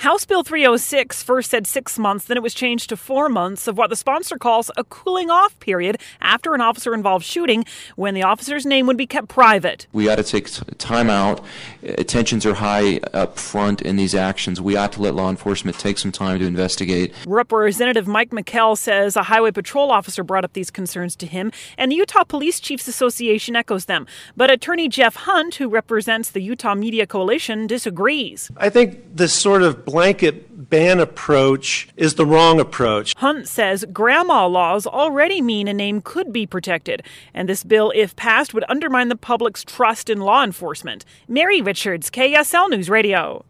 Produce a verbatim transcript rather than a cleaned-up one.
House Bill three oh six first said six months, then it was changed to four months of what the sponsor calls a cooling-off period after an officer-involved shooting, when the officer's name would be kept private. We ought to take time out. Tensions are high up front in these actions. We ought to let law enforcement take some time to investigate. Representative Mike McKell says a highway patrol officer brought up these concerns to him, and the Utah Police Chiefs Association echoes them. But attorney Jeff Hunt, who represents the Utah Media Coalition, disagrees. I think this sort of blanket ban approach is the wrong approach. Hunt says grandma laws already mean a name could be protected, and this bill, if passed, would undermine the public's trust in law enforcement. Mary Richards, K S L News Radio.